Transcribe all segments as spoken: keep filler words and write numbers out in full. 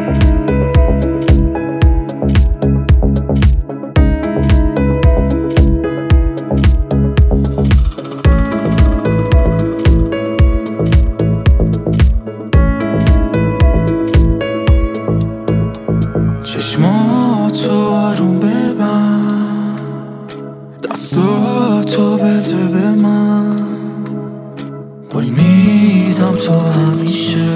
چشماتو آروم ببند، دستاتو بده به من، قول میدم تو همیشه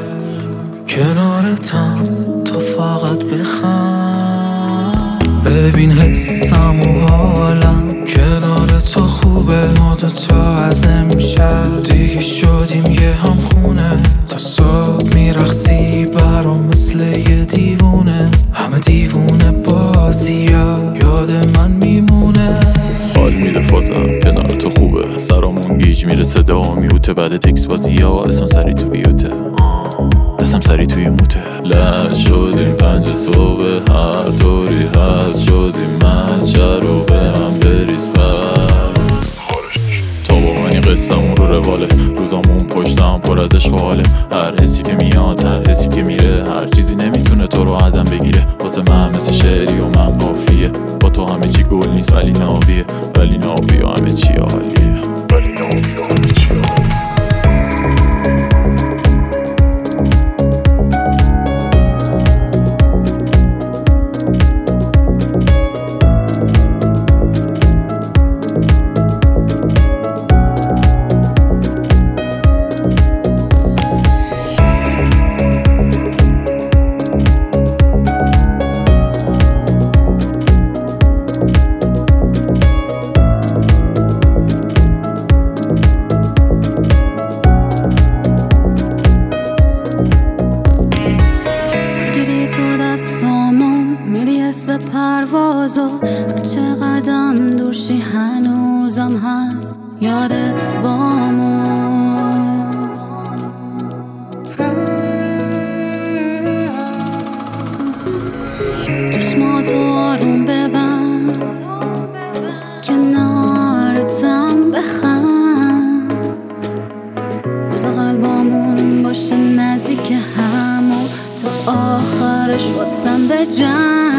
کنارتم، تو فقط بخند. ببین حسم و حالم کنار تو خوبه، ما دوتا از امشب دیگه شدیم یه همخونه، تا صبح میرقصی برام مثل یه دیوونه، همه دیوونه بازیا یاد من میمونه. حال میده فازم کنار تو خوبه، سرامون گیج میره صدا میوته، بعد تکس بازی ها اسم سری تو بیوته، دستم سری توی موته. لج شدیم پنج صبح هر طوری هست، شدیم مچه رو به هم بریز بس. تا با منی قصمون رو رواله، روزامون پشتم پر از عشق و حاله، هر حسی که میاد هر حسی که میره، هر چیزی نمیتونه تو رو ازم بگیره. واسه من مثل شعری و من قافیه، با تو همه چی گل نیست ولی نابیه، ولی نابیه همه چی عالیه، ولی نابیه همه چی عالیه. پروازو هرچه قدم دورشی هنوزم هست یادت بامون. چشماتو آروم ببند، کنارتم بخند، بذار قلبامون باشه نزدیک همون تا آخرش واسم بجنگ.